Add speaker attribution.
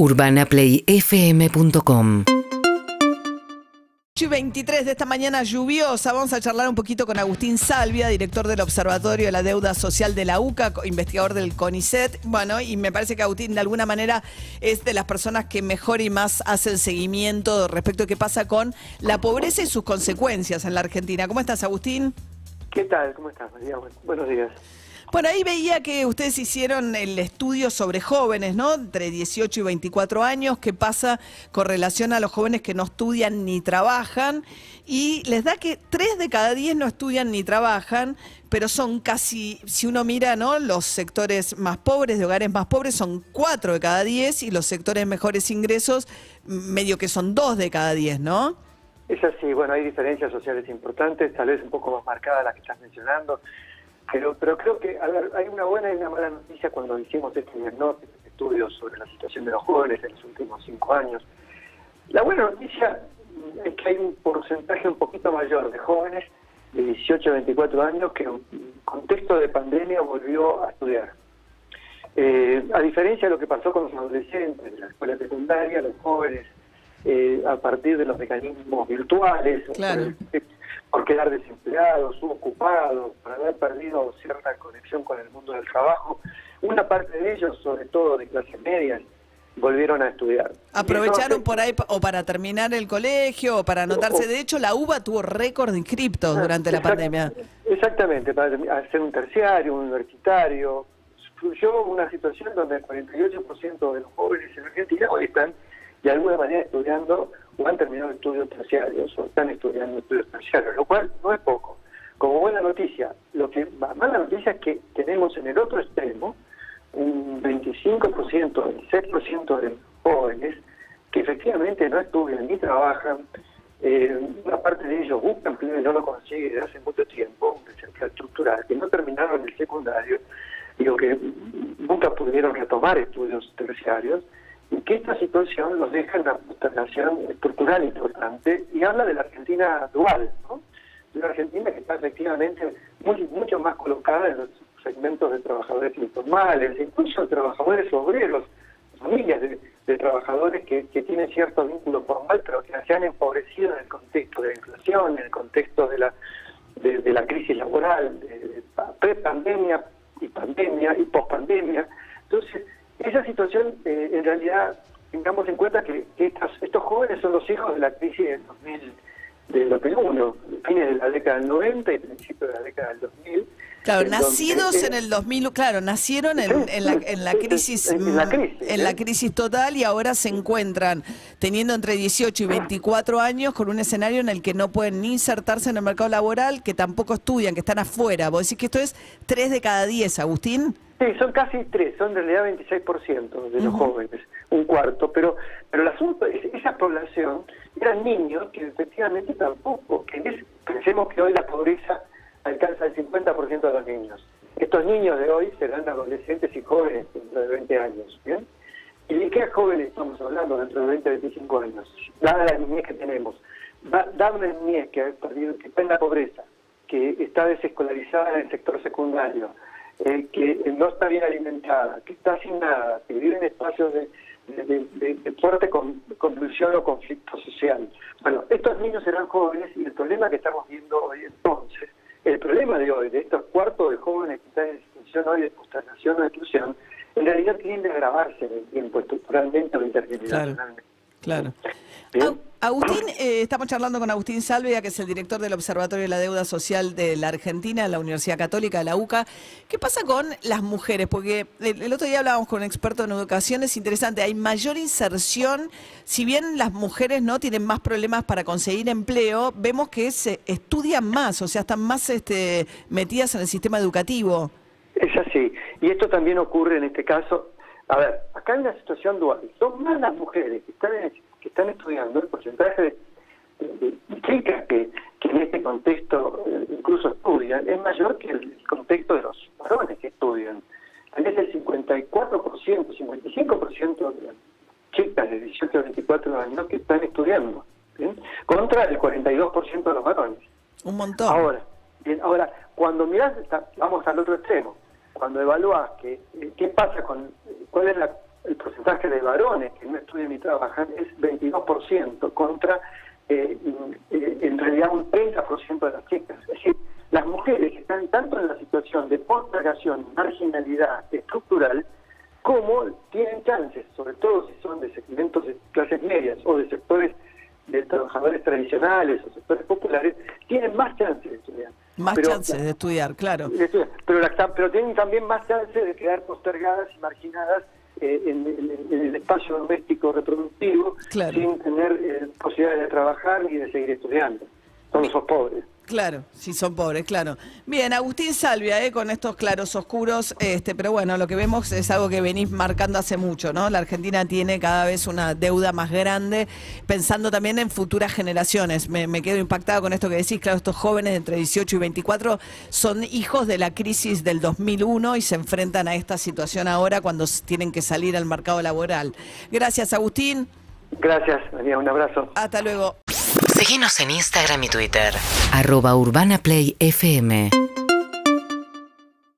Speaker 1: UrbanaPlayFM.com.
Speaker 2: 8:23 de esta mañana lluviosa, vamos a charlar un poquito con Agustín Salvia, director del Observatorio de la Deuda Social de la UCA, investigador del CONICET. Bueno, y me parece que Agustín de alguna manera es de las personas que mejor y más hace el seguimiento respecto a qué pasa con la pobreza y sus consecuencias en la Argentina. ¿Cómo estás, Agustín?
Speaker 3: ¿Qué tal? ¿Cómo estás, María? Buenos días.
Speaker 2: Bueno, ahí veía que ustedes hicieron el estudio sobre jóvenes, ¿no? Entre 18 y 24 años, qué pasa con relación a los jóvenes que no estudian ni trabajan, y les da que 3 de cada 10 no estudian ni trabajan, pero son casi, si uno mira, ¿no? Los sectores más pobres, de hogares más pobres, son 4 de cada 10, y los sectores mejores ingresos, medio que son 2 de cada 10, ¿no?
Speaker 3: Es así, bueno, hay diferencias sociales importantes, tal vez un poco más marcadas las que estás mencionando. Pero creo que, a ver, hay una buena y una mala noticia cuando hicimos este diagnóstico, este estudio sobre la situación de los jóvenes en los últimos 5 años. La buena noticia es que hay un porcentaje un poquito mayor de jóvenes de 18 a 24 años que en contexto de pandemia volvió a estudiar. A diferencia de lo que pasó con los adolescentes de la escuela secundaria, los jóvenes, a partir de los mecanismos virtuales,
Speaker 2: claro,
Speaker 3: por quedar desempleados, subocupados, por haber perdido cierta conexión con el mundo del trabajo, una parte de ellos, sobre todo de clase media, volvieron a estudiar.
Speaker 2: Aprovecharon por ahí o para terminar el colegio o para anotarse. De hecho, la UBA tuvo récord de inscriptos durante la pandemia.
Speaker 3: Exactamente, para hacer un terciario, un universitario. Fluyó una situación donde el 48% de los jóvenes en Argentina hoy están de alguna manera estudiando o han terminado estudios terciarios o están estudiando estudios terciarios, lo cual no es poco. Como buena noticia, lo que mala noticia es que tenemos en el otro extremo un 25%, 26% de jóvenes que efectivamente no estudian ni trabajan. Una parte de ellos busca empleo y no lo consigue desde hace mucho tiempo, un desempleo estructural, que no terminaron el secundario, digo que nunca pudieron retomar estudios terciarios, y que esta situación los deja en una postergación estructural importante, y habla de la Argentina dual, ¿no? De una Argentina que está efectivamente mucho más colocada en los segmentos de trabajadores informales, incluso trabajadores obreros, familias de trabajadores que tienen cierto vínculo formal, pero que se han empobrecido en el contexto de la inflación, en el contexto de la crisis laboral, de pre-pandemia y pandemia y post-pandemia. Entonces, esa situación, en realidad, tengamos en cuenta que estos jóvenes son los hijos de la crisis del 2001, fines de la década del 90 y principios de la década del 2000.
Speaker 2: Claro, nacidos en el 2000, claro, nacieron en la crisis total, y ahora se encuentran teniendo entre 18 y 24 años con un escenario en el que no pueden ni insertarse en el mercado laboral, que tampoco estudian, que están afuera. ¿Vos decís que esto es 3 de cada 10, Agustín?
Speaker 3: Sí, son casi 3, son en realidad 26% de los jóvenes, un cuarto, pero el asunto es esa población eran niños que efectivamente tampoco, pensemos que hoy la pobreza alcanza el 50% de los niños. Estos niños de hoy serán adolescentes y jóvenes dentro de 20 años, ¿bien? ¿Y de qué jóvenes estamos hablando dentro de 20 a 25 años? Dada la niñez que tenemos, dada una niñez que está en la pobreza, que está desescolarizada en el sector secundario, que no está bien alimentada, que está sin nada, que vive en espacios de fuerte convulsión o conflicto social. Bueno, estos niños serán jóvenes, y el problema que estamos viendo hoy entonces, el problema de hoy, de estos cuartos de jóvenes que están en situación hoy de postergación o de exclusión, en realidad tiende a agravarse en el tiempo, estructuralmente o intergeneracionalmente.
Speaker 2: Claro. Agustín, estamos charlando con Agustín Salvia, que es el director del Observatorio de la Deuda Social de la Argentina, de la Universidad Católica de la UCA. ¿Qué pasa con las mujeres? Porque el otro día hablábamos con un experto en educación, es interesante, hay mayor inserción, si bien las mujeres no tienen más problemas para conseguir empleo, vemos que se estudian más, o sea, están más metidas en el sistema educativo. Es así, y esto también ocurre en este caso. A ver, acá hay una situación dual. Son más las mujeres que están estudiando, el porcentaje de chicas que en este contexto incluso estudian es mayor que el contexto de los varones que estudian. También es el 54%, 55% de las chicas de 18 a 24 años que están estudiando, ¿bien? Contra el 42% de los varones. Un montón.
Speaker 3: Ahora, cuando mirás, vamos al otro extremo. Cuando evalúas qué pasa cuál es el porcentaje de varones que no estudian ni trabajan es 22% contra en realidad un 30% de las chicas. Es decir, las mujeres que están tanto en la situación de postergación, marginalidad estructural, como tienen chances, sobre todo si son de segmentos de clases medias o de sectores de trabajadores tradicionales o sectores populares, tienen más chances de estudiar.
Speaker 2: Más chances de estudiar, claro.
Speaker 3: Pero tienen también más chances de quedar postergadas y marginadas en el espacio doméstico reproductivo, claro, sin tener posibilidades de trabajar ni de seguir estudiando. Son esos pobres.
Speaker 2: Claro, sí son pobres, claro. Bien, Agustín Salvia, con estos claros oscuros, pero bueno, lo que vemos es algo que venís marcando hace mucho, ¿no? La Argentina tiene cada vez una deuda más grande, pensando también en futuras generaciones. Me quedo impactada con esto que decís, claro, estos jóvenes de entre 18 y 24 son hijos de la crisis del 2001 y se enfrentan a esta situación ahora cuando tienen que salir al mercado laboral. Gracias, Agustín.
Speaker 3: Gracias, María, un abrazo.
Speaker 2: Hasta luego.
Speaker 1: Síguenos en Instagram y Twitter. @UrbanaPlayFM.